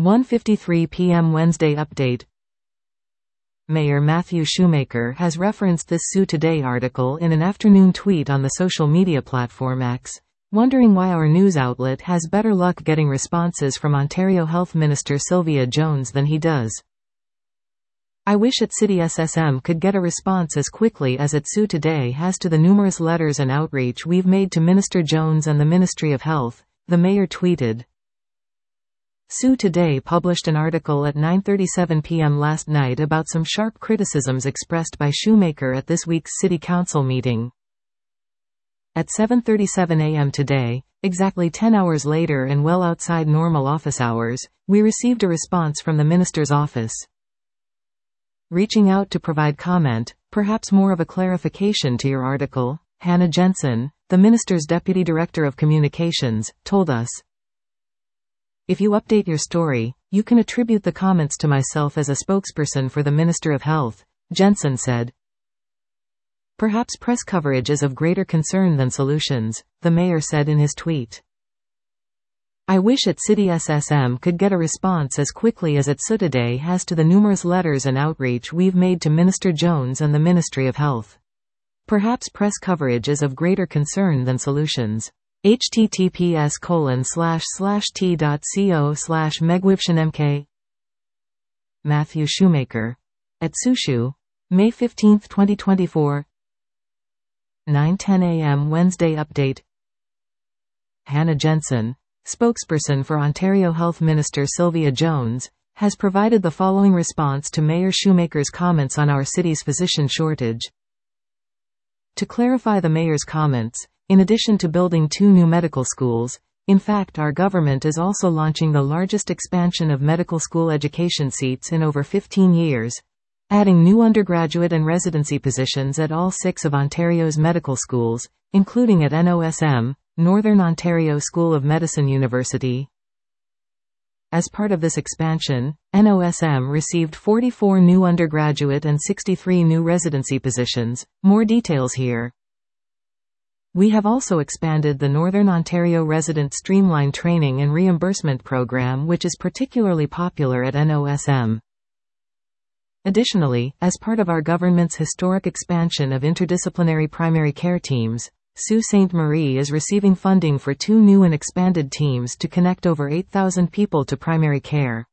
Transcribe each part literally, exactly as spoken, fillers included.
one fifty-three p m Wednesday update. Mayor Matthew Shoemaker has referenced this Sue Today article in an afternoon tweet on the social media platform X, wondering why our news outlet has better luck getting responses from Ontario Health Minister Sylvia Jones than he does. I wish at City S S M could get a response as quickly as it Sue Today has to the numerous letters and outreach we've made to Minister Jones and the Ministry of Health, the mayor tweeted. Sue Today published an article at nine thirty-seven p m last night about some sharp criticisms expressed by Shoemaker at this week's City Council meeting. At seven thirty-seven a m today, exactly ten hours later and well outside normal office hours, we received a response from the minister's office. Reaching out to provide comment, perhaps more of a clarification to your article, Hannah Jensen, the minister's deputy director of communications, told us. If you update your story, you can attribute the comments to myself as a spokesperson for the Minister of Health, Jensen said. Perhaps press coverage is of greater concern than solutions, the mayor said in his tweet. I wish at City S S M could get a response as quickly as it Sue Today has to the numerous letters and outreach we've made to Minister Jones and the Ministry of Health. Perhaps press coverage is of greater concern than solutions. https colon slash slash t.co slash megwivshanmk Matthew Shoemaker. At Sushu, May fifteenth twenty twenty-four. nine ten a m Wednesday update. Hannah Jensen, spokesperson for Ontario Health Minister Sylvia Jones, has provided the following response to Mayor Shoemaker's comments on our city's physician shortage. To clarify the mayor's comments, in addition to building two new medical schools, in fact our government is also launching the largest expansion of medical school education seats in over fifteen years, adding new undergraduate and residency positions at all six of Ontario's medical schools, including at N O S M, Northern Ontario School of Medicine University. As part of this expansion, N O S M received forty-four new undergraduate and sixty-three new residency positions. More details here. We have also expanded the Northern Ontario Resident Streamline Training and Reimbursement Program, which is particularly popular at N O S M. Additionally, as part of our government's historic expansion of interdisciplinary primary care teams, Sault Ste. Marie is receiving funding for two new and expanded teams to connect over eight thousand people to primary care.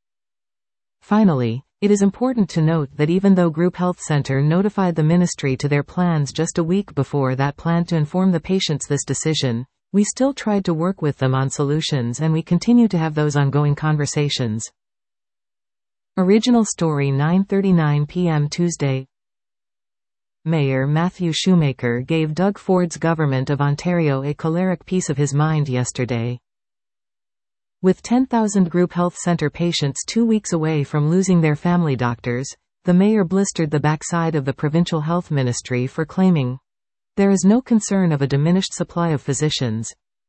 Finally, it is important to note that even though Group Health Centre notified the ministry to their plans just a week before that plan to inform the patients this decision, we still tried to work with them on solutions and we continue to have those ongoing conversations. Original story nine thirty-nine p m Tuesday. Mayor Matthew Shoemaker gave Doug Ford's Government of Ontario a choleric piece of his mind yesterday. With ten thousand Group Health Centre patients two weeks away from losing their family doctors, the mayor blistered the backside of the Provincial Health Ministry for claiming, "There is no concern of a diminished supply of physicians."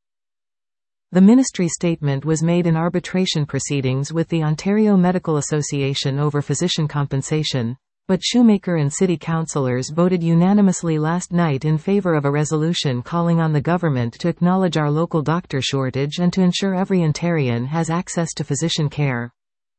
The ministry statement was made in arbitration proceedings with the Ontario Medical Association over physician compensation, but Shoemaker and city councillors voted unanimously last night in favour of a resolution calling on the government to acknowledge our local doctor shortage and to ensure every Ontarian has access to physician care.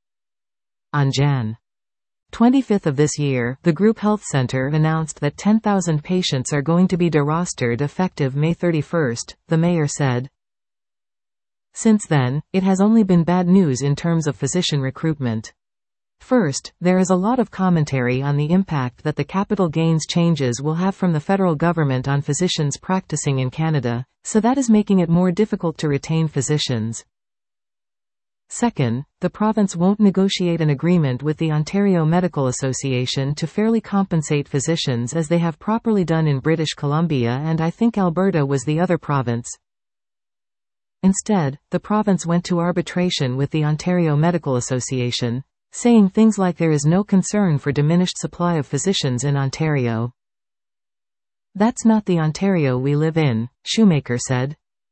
On January twenty-fifth of this year, the Group Health Centre announced that ten thousand patients are going to be derostered effective May thirty-first, the mayor said. Since then, it has only been bad news in terms of physician recruitment. First, there is a lot of commentary on the impact that the capital gains changes will have from the federal government on physicians practicing in Canada, so that is making it more difficult to retain physicians. Second, the province won't negotiate an agreement with the Ontario Medical Association to fairly compensate physicians as they have properly done in British Columbia, and I think Alberta was the other province. Instead, the province went to arbitration with the Ontario Medical Association, saying things like there is no concern for diminished supply of physicians in Ontario. That's not the Ontario we live in, Shoemaker said.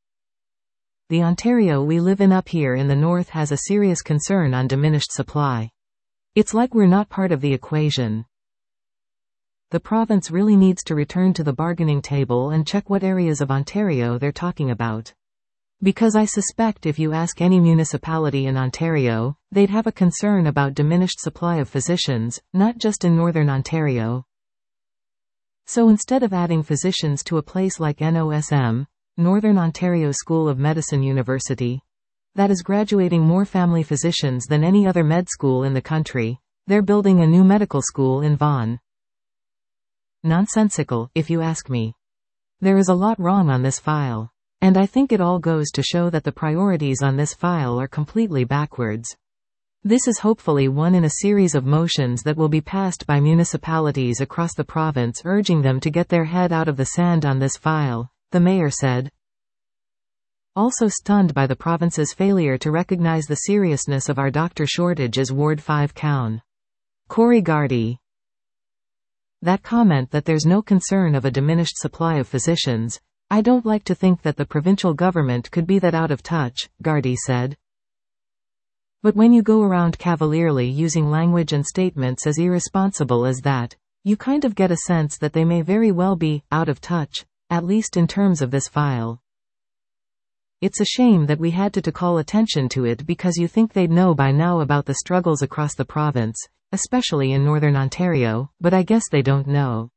The Ontario we live in up here in the north has a serious concern on diminished supply. It's like we're not part of the equation. The province really needs to return to the bargaining table and check what areas of Ontario they're talking about. Because I suspect if you ask any municipality in Ontario, they'd have a concern about diminished supply of physicians, not just in Northern Ontario. So instead of adding physicians to a place like N O S M, Northern Ontario School of Medicine University, that is graduating more family physicians than any other med school in the country, they're building a new medical school in Vaughan. Nonsensical, if you ask me. There is a lot wrong on this file. And I think it all goes to show that the priorities on this file are completely backwards. This is hopefully one in a series of motions that will be passed by municipalities across the province urging them to get their head out of the sand on this file, the mayor said. Also stunned by the province's failure to recognize the seriousness of our doctor shortage is Ward five Coun. Corey Gardy. That comment that there's no concern of a diminished supply of physicians, I don't like to think that the provincial government could be that out of touch, Gardy said. But when you go around cavalierly using language and statements as irresponsible as that, you kind of get a sense that they may very well be out of touch, at least in terms of this file. It's a shame that we had to, to call attention to it because you think they'd know by now about the struggles across the province, especially in Northern Ontario, but I guess they don't know.